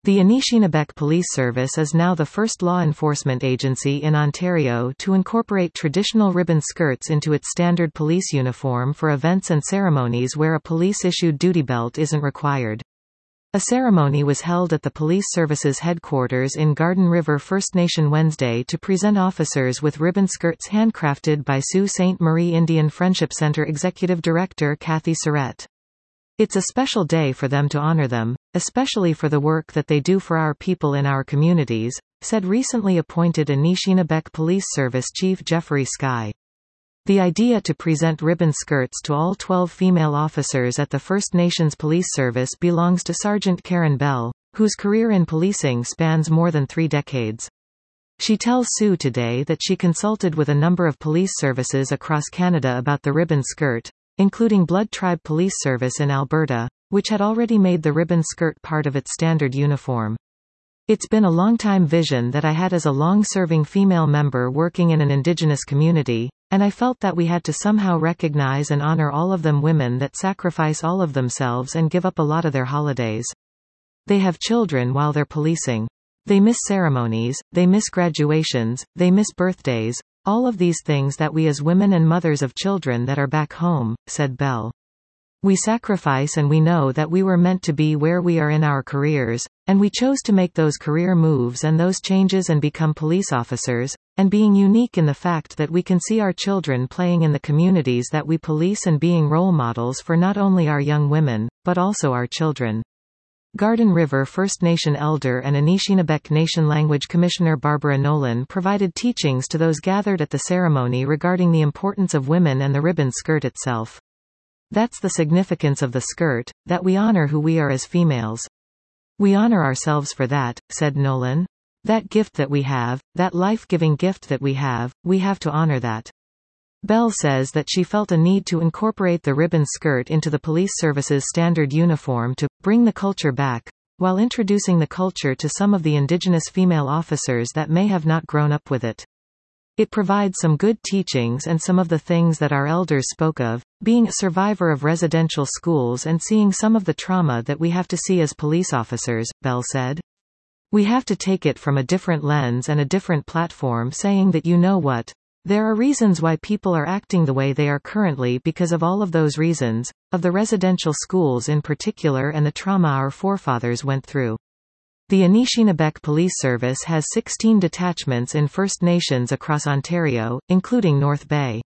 The Anishinabek Police Service is now the first law enforcement agency in Ontario to incorporate traditional ribbon skirts into its standard police uniform for events and ceremonies where a police-issued duty belt isn't required. A ceremony was held at the Police Service's headquarters in Garden River First Nation Wednesday to present officers with ribbon skirts handcrafted by Sault Ste. Marie Indian Friendship Centre Executive Director Kathy Surrett. "It's a special day for them to honor them, especially for the work that they do for our people in our communities," said recently appointed Anishinabek Police Service Chief Jeffrey Skye. The idea to present ribbon skirts to all 12 female officers at the First Nations Police Service belongs to Sergeant Karen Bell, whose career in policing spans more than 3 decades. She tells Sue Today that she consulted with a number of police services across Canada about the ribbon skirt, including Blood Tribe Police Service in Alberta, which had already made the ribbon skirt part of its standard uniform. "It's been a long-time vision that I had as a long-serving female member working in an Indigenous community, and I felt that we had to somehow recognize and honor all of them women that sacrifice all of themselves and give up a lot of their holidays. They have children while they're policing. They miss ceremonies, they miss graduations, they miss birthdays, all of these things that we as women and mothers of children that are back home," said Bell. "We sacrifice and we know that we were meant to be where we are in our careers, and we chose to make those career moves and those changes and become police officers, and being unique in the fact that we can see our children playing in the communities that we police and being role models for not only our young women, but also our children." Garden River First Nation elder and Anishinabek Nation Language Commissioner Barbara Nolan provided teachings to those gathered at the ceremony regarding the importance of women and the ribbon skirt itself. "That's the significance of the skirt, that we honor who we are as females. We honor ourselves for that," said Nolan. "That gift that we have, that life-giving gift that we have to honor that." Bell says that she felt a need to incorporate the ribbon skirt into the police service's standard uniform to bring the culture back, while introducing the culture to some of the Indigenous female officers that may have not grown up with it. "It provides some good teachings and some of the things that our elders spoke of, being a survivor of residential schools and seeing some of the trauma that we have to see as police officers," Bell said. "We have to take it from a different lens and a different platform, saying that you know what? There are reasons why people are acting the way they are currently because of all of those reasons, of the residential schools in particular and the trauma our forefathers went through." The Anishinabek Police Service has 16 detachments in First Nations across Ontario, including North Bay.